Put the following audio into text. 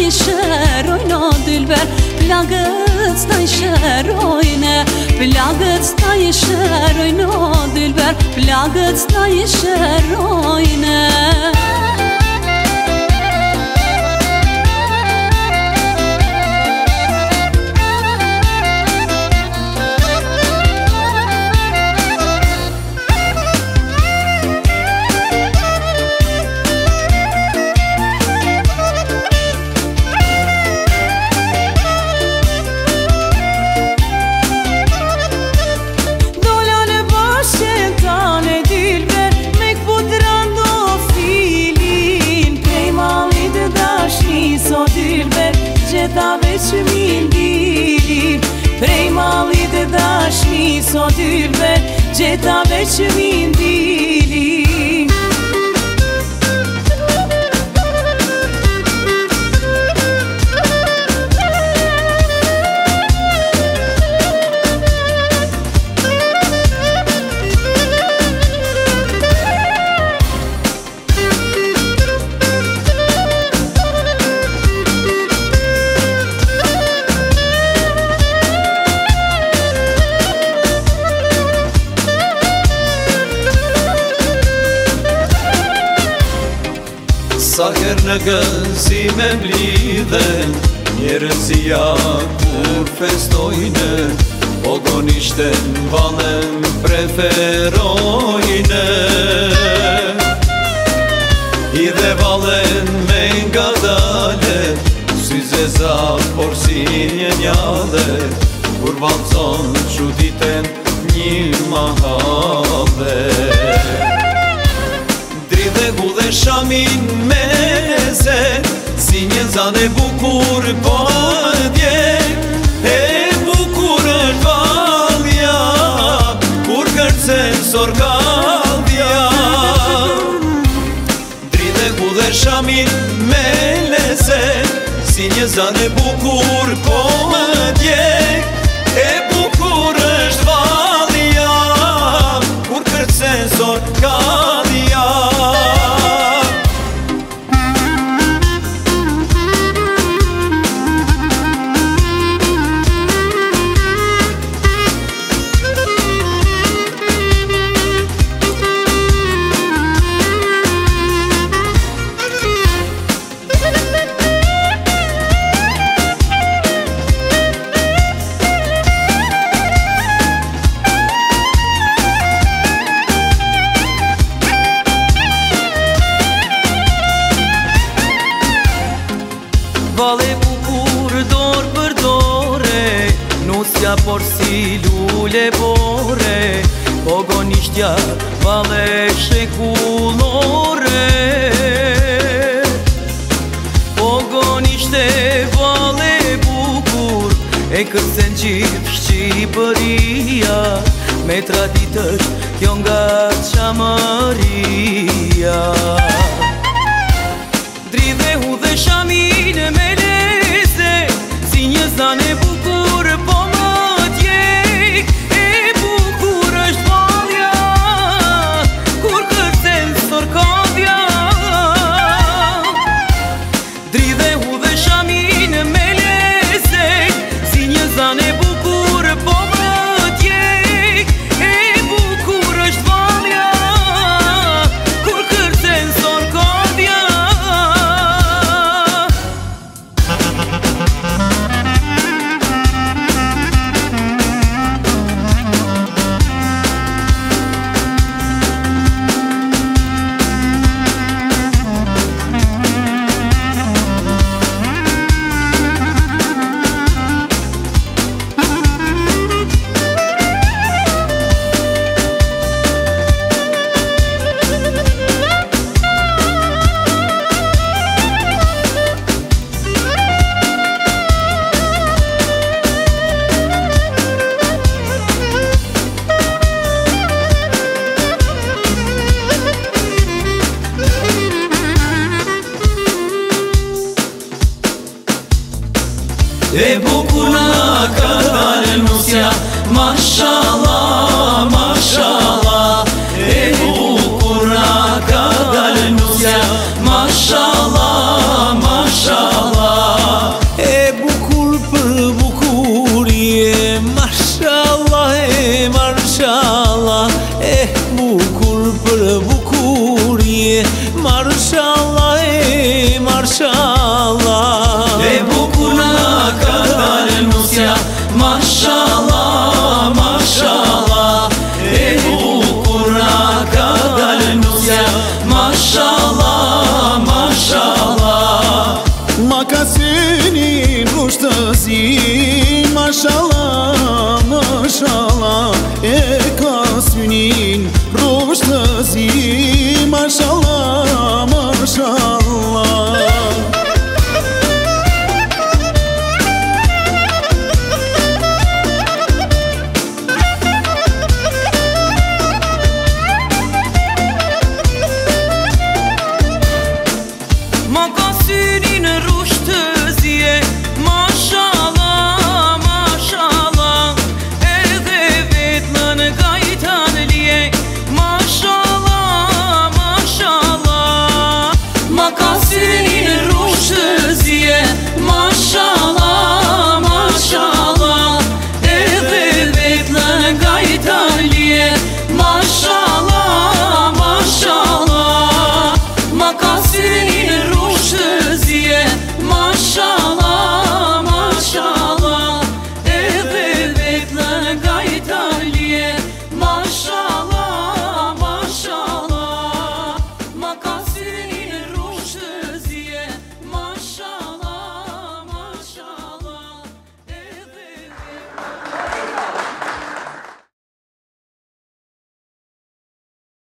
i shërojnë o dylber, plagët ta i shërojnë, plagët ta i shërojnë o dylber, plagët ta i shërojnë. Gjeta veç mindilin, prej mallit e dashni so dyrbe, gjeta veç mindilin. Sa her në gëzi me mlidhe, njerëzia kur festojnë, pogonishten valën preferojnë. I dhe valen me nga dale, sy zeza por si një njale, kur valcon quditen një mahale. Dhe gu dhe shamin meze, si një zane bukur po djek, e bukur është valja, kur kërcen sorgaldja. Dri dhe gu dhe shamin meze, si një zane bukur po djek, e bukur është valja, kur kërcen sorgaldja. Vale bukur dor për dore, nusja por si lule bore, pogonishtja vale shekullore. Pogonishte vale bukur, e kërcen gjithë Shqipëria, me traditës kjo nga qamëria. Dridhe hu dhe shamin me leze, si një zane bukur po më djek, e bukur është valja, kur kërcen sorkadja. Dridhe hu dhe shamin me leze, si një zane bukur po më djek, e bukur është valja, kur kërcen sorkadja. Mashallah, mashallah, e bukura ka dalë nusja. Mashallah, mashallah, Ma ka synin rushtëzi, mashallah, mashallah, e ka synin rushtëzi, mashallah, mashallah. Ma ka synin rushtëzie, mashallah, mashallah, edhe vetën gajtan lije, mashallah, mashallah. Ma ka synin rushtëzie, mashallah, mashallah, edhe vetën gajtan lije, mashallah, mashallah. Ma ka synin